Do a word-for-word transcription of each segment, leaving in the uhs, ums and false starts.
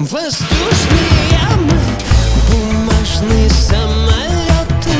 Воздушные ямы, бумажные самолеты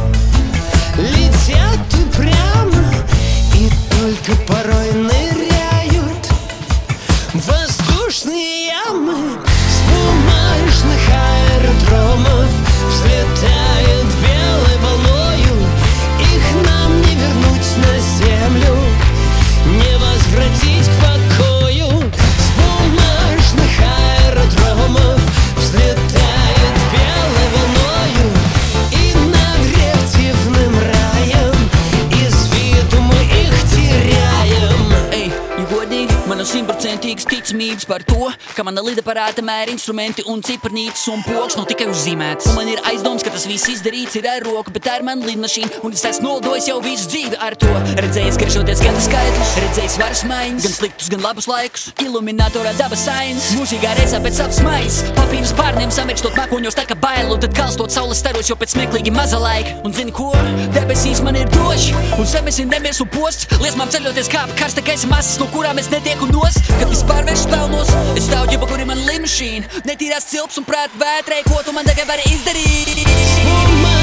летят упрямо и только порой ныряют. Воздушные ямы с бумажных аэродромов взлетают белой волною. Их нам не вернуть на землю, не возвратить к покою. С бумажных аэродромов взлетает белой волною, и над реактивным раем из виду мы их теряем. Ej, ja godīgi, man nav simtprocentīgas ticamības par to, ka mana lidaparāta mēra instrumenti un ciparnītes un poks nav tikai uzzīmēts. Un man ir aizdoms, ka tas viss izdarīts ir ar roku, bet tā ir mana lidmašīna, un es esmu noldojis jau visu dzīvi ar to. Redzējis garšoties gan skaitļus, redzējis varas maiņas, gan sliktus, gan labus laikus, iluminatorā dabas sainas, mūžīgā reizā pēc savas maizes, papīrus pārniem samekstot mākoņos tā kā bailu, tad kalstot saules staros jau pēc smieklīgi maza laika. Un zini ko? Debesīs man ir droši, un zemes ir nemies un posts, liesmām ceļoties kā pa karsta gaisa masas, no kurām es netieku nos. Kad viss pārvērš pelnos, es stāvu ģipa, kur ir mana lidmašīna, netīrās cilps un prāta vētrei, ko tu man tagad vari izdarīt.